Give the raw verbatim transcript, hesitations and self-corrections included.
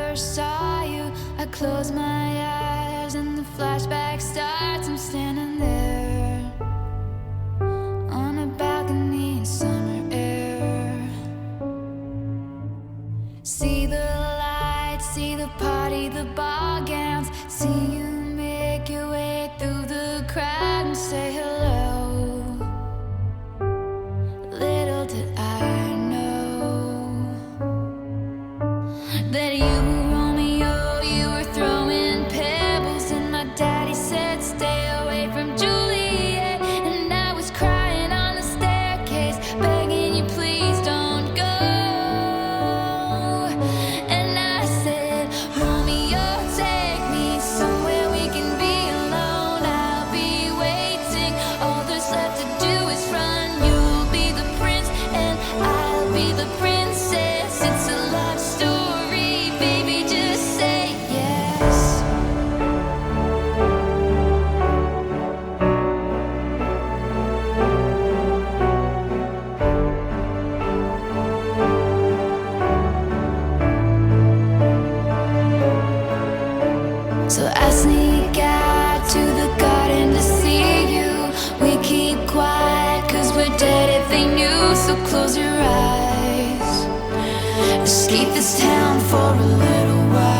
first saw you, I close my eyes and the flashback starts. I'm standing there on a balcony in summer air. See the lights, see the party, the ball gowns. See you make your way through the crowd and say hello. Little did I know that you were Romeo, you were throwing pebbles, and my daddy said stay away from Juliet. And I was crying on the staircase, begging you please don't go. And I said, Romeo, take me somewhere we can be alone. I'll be waiting, all there's left to do is run. You'll be the prince and I'll be the princess. It's a love story, baby, just say yes. So I sneak out to the garden to see you. We keep quiet cause we're dead if they knew. So close your eyes, escape this town for a little while.